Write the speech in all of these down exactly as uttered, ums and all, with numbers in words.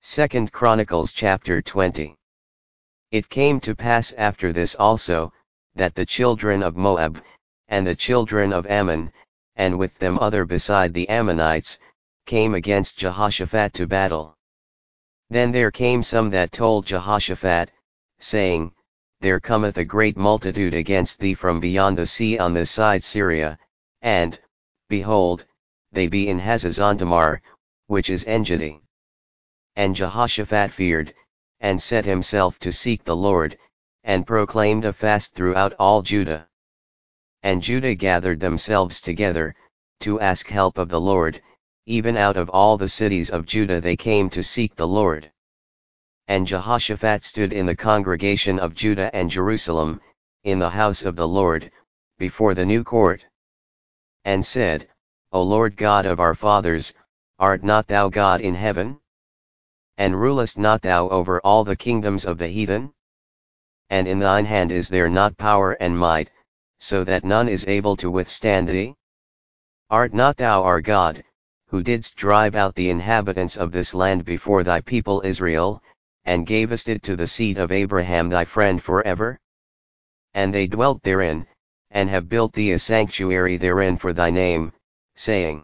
Second Chronicles chapter twenty. It came to pass after this also, that the children of Moab, and the children of Ammon, and with them other beside the Ammonites, came against Jehoshaphat to battle. Then there came some that told Jehoshaphat, saying, There cometh a great multitude against thee from beyond the sea on this side Syria, and, behold, they be in Hazazontamar, which is Engedi. And Jehoshaphat feared, and set himself to seek the Lord, and proclaimed a fast throughout all Judah. And Judah gathered themselves together, to ask help of the Lord, even out of all the cities of Judah they came to seek the Lord. And Jehoshaphat stood in the congregation of Judah and Jerusalem, in the house of the Lord, before the new court. And said, O Lord God of our fathers, art not thou God in heaven? And rulest not thou over all the kingdoms of the heathen? And in thine hand is there not power and might, so that none is able to withstand thee? Art not thou our God, who didst drive out the inhabitants of this land before thy people Israel, and gavest it to the seed of Abraham thy friend forever? And they dwelt therein, and have built thee a sanctuary therein for thy name, saying,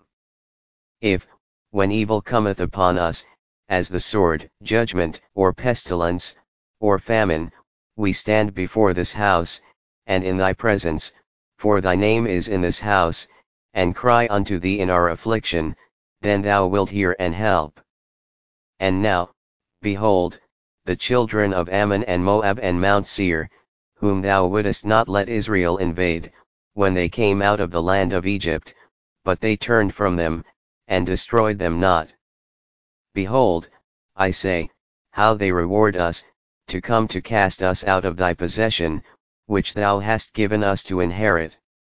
If, when evil cometh upon us, as the sword, judgment, or pestilence, or famine, we stand before this house, and in thy presence, for thy name is in this house, and cry unto thee in our affliction, then thou wilt hear and help. And now, behold, the children of Ammon and Moab and Mount Seir, whom thou wouldest not let Israel invade, when they came out of the land of Egypt, but they turned from them, and destroyed them not. Behold, I say, how they reward us, to come to cast us out of thy possession, which thou hast given us to inherit.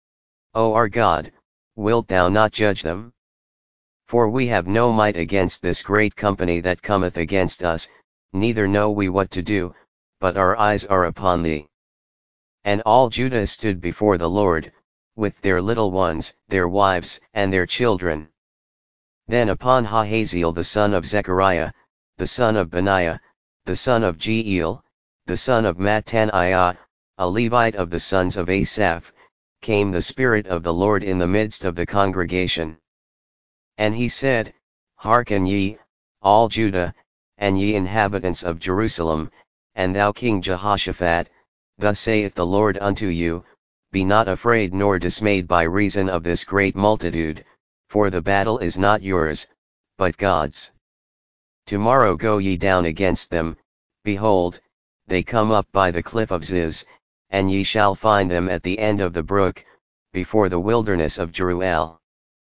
O our God, wilt thou not judge them? For we have no might against this great company that cometh against us, neither know we what to do, but our eyes are upon thee. And all Judah stood before the Lord, with their little ones, their wives, and their children. Then upon Jahaziel the son of Zechariah, the son of Benaiah, the son of Jeiel, the son of Mattaniah, a Levite of the sons of Asaph, came the Spirit of the Lord in the midst of the congregation. And he said, Hearken ye, all Judah, and ye inhabitants of Jerusalem, and thou King Jehoshaphat, thus saith the Lord unto you, Be not afraid nor dismayed by reason of this great multitude, for the battle is not yours, but God's. Tomorrow go ye down against them, behold, they come up by the cliff of Ziz, and ye shall find them at the end of the brook, before the wilderness of Jeruel.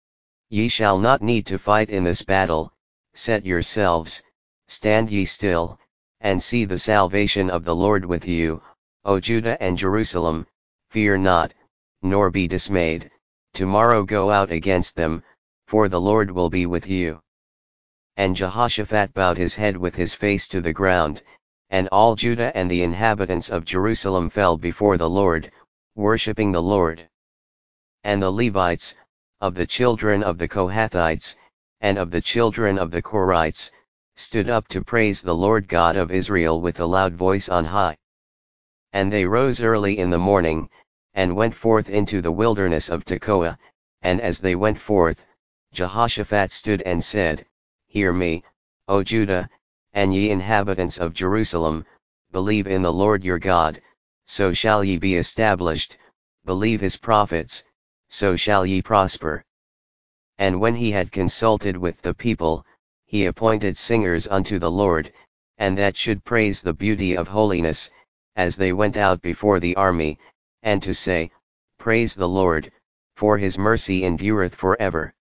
Ye shall not need to fight in this battle, set yourselves, stand ye still, and see the salvation of the Lord with you, O Judah and Jerusalem, fear not, nor be dismayed, tomorrow go out against them, for the Lord will be with you. And Jehoshaphat bowed his head with his face to the ground, and all Judah and the inhabitants of Jerusalem fell before the Lord, worshipping the Lord. And the Levites, of the children of the Kohathites, and of the children of the Korites, stood up to praise the Lord God of Israel with a loud voice on high. And they rose early in the morning, and went forth into the wilderness of Tekoa, and as they went forth, Jehoshaphat stood and said, Hear me, O Judah, and ye inhabitants of Jerusalem, believe in the Lord your God, so shall ye be established, believe his prophets, so shall ye prosper. And when he had consulted with the people, he appointed singers unto the Lord, and that should praise the beauty of holiness, as they went out before the army, and to say, Praise the Lord, for his mercy endureth forever.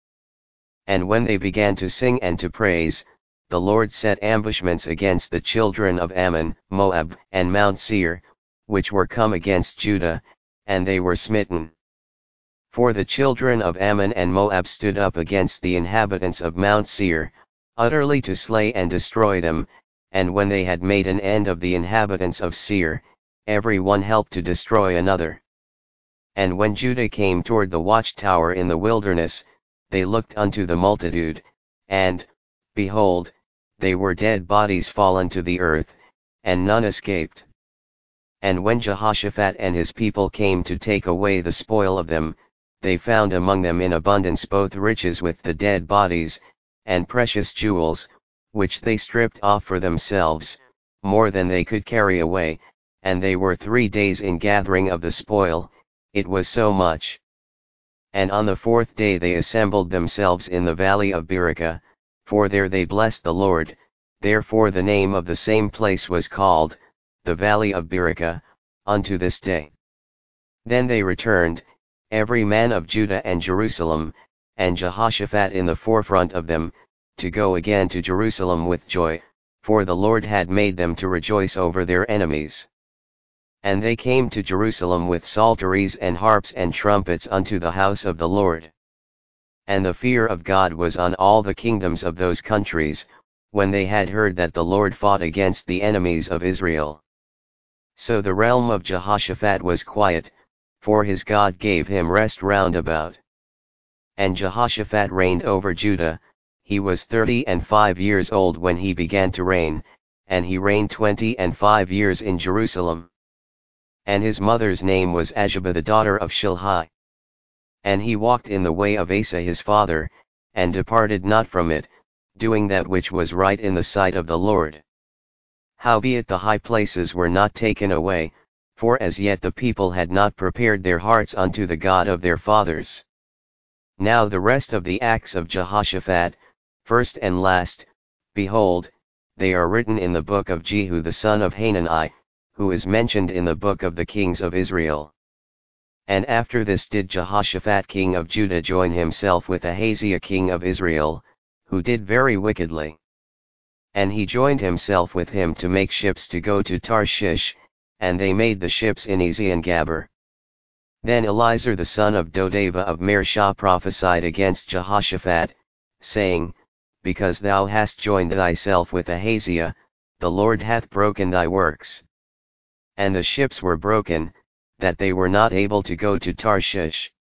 And when they began to sing and to praise, the Lord set ambushments against the children of Ammon, Moab, and Mount Seir, which were come against Judah, and they were smitten. For the children of Ammon and Moab stood up against the inhabitants of Mount Seir, utterly to slay and destroy them, and when they had made an end of the inhabitants of Seir, every one helped to destroy another. And when Judah came toward the watchtower in the wilderness, they looked unto the multitude, and, behold, they were dead bodies fallen to the earth, and none escaped. And when Jehoshaphat and his people came to take away the spoil of them, they found among them in abundance both riches with the dead bodies, and precious jewels, which they stripped off for themselves, more than they could carry away, and they were three days in gathering of the spoil, it was so much. And on the fourth day they assembled themselves in the valley of Berachah, for there they blessed the Lord, therefore the name of the same place was called, the valley of Berachah, unto this day. Then they returned, every man of Judah and Jerusalem, and Jehoshaphat in the forefront of them, to go again to Jerusalem with joy, for the Lord had made them to rejoice over their enemies. And they came to Jerusalem with psalteries and harps and trumpets unto the house of the Lord. And the fear of God was on all the kingdoms of those countries, when they had heard that the Lord fought against the enemies of Israel. So the realm of Jehoshaphat was quiet, for his God gave him rest round about. And Jehoshaphat reigned over Judah. He was thirty and five years old when he began to reign, and he reigned twenty and five years in Jerusalem. And his mother's name was Azubah the daughter of Shilhi. And he walked in the way of Asa his father, and departed not from it, doing that which was right in the sight of the Lord. Howbeit the high places were not taken away, for as yet the people had not prepared their hearts unto the God of their fathers. Now the rest of the acts of Jehoshaphat, first and last, behold, they are written in the book of Jehu the son of Hanani, who is mentioned in the book of the kings of Israel. And after this did Jehoshaphat king of Judah join himself with Ahaziah king of Israel, who did very wickedly. And he joined himself with him to make ships to go to Tarshish, and they made the ships in Ezion-Gaber. Then Eliezer the son of Dodavah of Mareshah prophesied against Jehoshaphat, saying, Because thou hast joined thyself with Ahaziah, the Lord hath broken thy works. And the ships were broken, that they were not able to go to Tarshish.